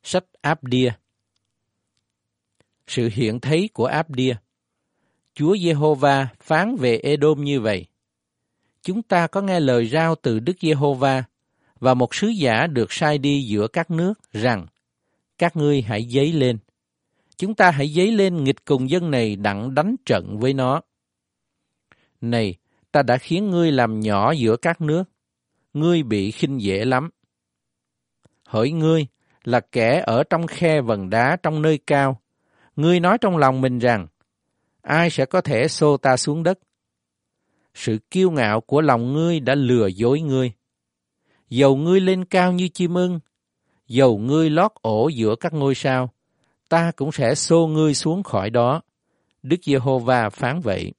Sách Áp-đia. Sự hiện thấy của Áp-đia. Chúa Giê-hô-va phán về Ê-đôm như vậy: Chúng ta có nghe lời rao từ Đức Giê-hô-va, và một sứ giả được sai đi giữa các nước rằng: Các ngươi hãy dấy lên. Chúng ta hãy dấy lên nghịch cùng dân này đặng đánh trận với nó. Này, ta đã khiến ngươi làm nhỏ giữa các nước, ngươi bị khinh dễ lắm. Hỡi ngươi, là kẻ ở trong khe vần đá trong nơi cao, ngươi nói trong lòng mình rằng: Ai sẽ có thể xô ta xuống đất? Sự kiêu ngạo của lòng ngươi đã lừa dối ngươi. Dầu ngươi lên cao như chim ưng, dầu ngươi lót ổ giữa các ngôi sao, ta cũng sẽ xô ngươi xuống khỏi đó. Đức Giê-hô-va phán vậy.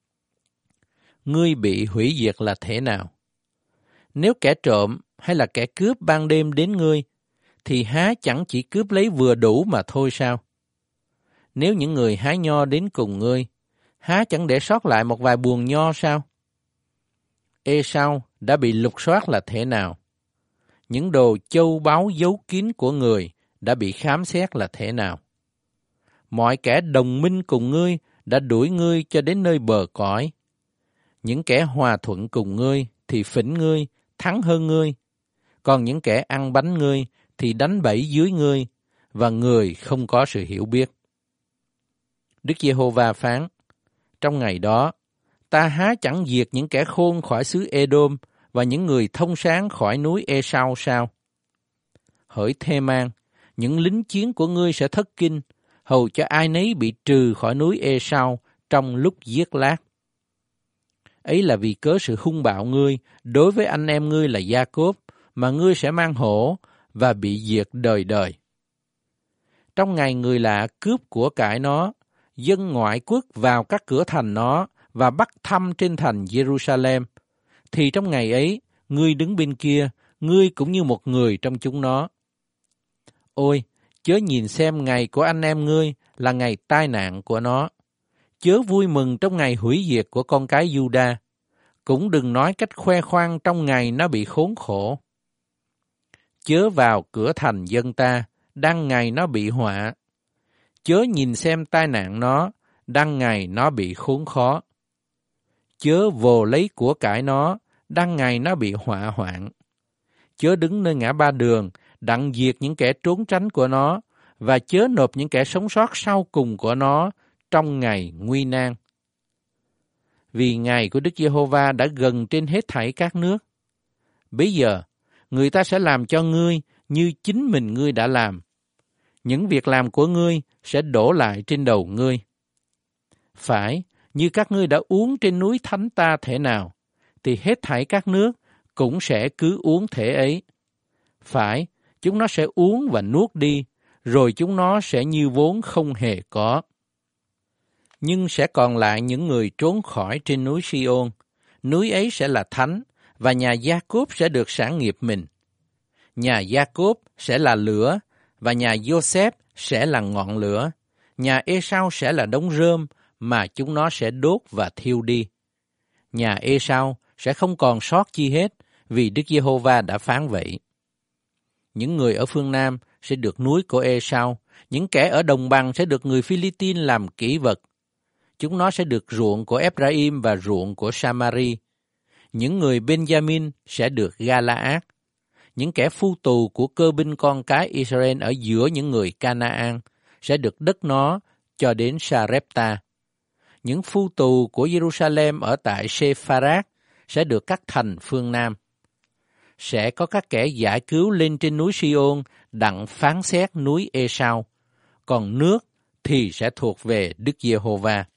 Ngươi bị hủy diệt là thế nào? Nếu kẻ trộm hay là kẻ cướp ban đêm đến ngươi, thì há chẳng chỉ cướp lấy vừa đủ mà thôi sao? Nếu những người hái nho đến cùng ngươi, há chẳng để sót lại một vài buồng nho sao? Ê-sau đã bị lục soát là thế nào? Những đồ châu báu giấu kín của người đã bị khám xét là thế nào? Mọi kẻ đồng minh cùng ngươi đã đuổi ngươi cho đến nơi bờ cõi. Những kẻ hòa thuận cùng ngươi thì phỉnh ngươi, thắng hơn ngươi. Còn những kẻ ăn bánh ngươi thì đánh bẫy dưới ngươi, và người không có sự hiểu biết. Đức Giê-hô-va phán: Trong ngày đó, ta há chẳng diệt những kẻ khôn khỏi xứ Ê-đôm và những người thông sáng khỏi núi Ê-sau sao? Hỡi Thê-man, những lính chiến của ngươi sẽ thất kinh, hầu cho ai nấy bị trừ khỏi núi Ê-sau trong lúc giết lát. Ấy là vì cớ sự hung bạo ngươi đối với anh em ngươi là Gia-cốp, mà ngươi sẽ mang hổ và bị diệt đời đời. Trong ngày người lạ cướp của cải nó, dân ngoại quốc vào các cửa thành nó và bắt thăm trên thành Jerusalem, thì trong ngày ấy, ngươi đứng bên kia, ngươi cũng như một người trong chúng nó. Ôi, chớ nhìn xem ngày của anh em ngươi là ngày tai nạn của nó. Chớ vui mừng trong ngày hủy diệt của con cái Giu-đa. Cũng đừng nói cách khoe khoang trong ngày nó bị khốn khổ. Chớ vào cửa thành dân ta, đang ngày nó bị họa. Chớ nhìn xem tai nạn nó, đang ngày nó bị khốn khó. Chớ vồ lấy của cải nó, đang ngày nó bị họa hoạn. Chớ đứng nơi ngã ba đường, đặng diệt những kẻ trốn tránh của nó, và chớ nộp những kẻ sống sót sau cùng của nó trong ngày nguy nan. Vì ngày của Đức Giê-hô-va đã gần trên hết thảy các nước. Bây giờ, người ta sẽ làm cho ngươi như chính mình ngươi đã làm. Những việc làm của ngươi sẽ đổ lại trên đầu ngươi. Phải, như các ngươi đã uống trên núi thánh ta thể nào, thì hết thảy các nước cũng sẽ cứ uống thể ấy. Phải, chúng nó sẽ uống và nuốt đi, rồi chúng nó sẽ như vốn không hề có. Nhưng sẽ còn lại những người trốn khỏi trên núi Si-ôn. Núi ấy sẽ là thánh, và nhà Gia-cốp sẽ được sản nghiệp mình. Nhà Gia-cốp sẽ là lửa, và nhà Giô-xép sẽ là ngọn lửa. Nhà Ê-sau sẽ là đống rơm, mà chúng nó sẽ đốt và thiêu đi. Nhà Ê-sau sẽ không còn sót chi hết, vì Đức Giê-hô-va đã phán vậy. Những người ở phương Nam sẽ được núi của Ê-sau, những kẻ ở đồng bằng sẽ được người Phi-li-tin làm kỹ vật. Chúng nó sẽ được ruộng của Eph-ra-im và ruộng của Sa-ma-ri. Những người Ben-gia-min sẽ được Ga-la-át. Những kẻ phu tù của cơ binh con cái Israel ở giữa những người Ca-na-an sẽ được đất nó cho đến Sa-rép-ta. Những phu tù của Jerusalem ở tại Sê-pha-rát sẽ được các thành phương Nam. Sẽ có các kẻ giải cứu lên trên núi Si-ôn đặng phán xét núi Ê-sau, còn nước thì sẽ thuộc về Đức Giê-hô-va.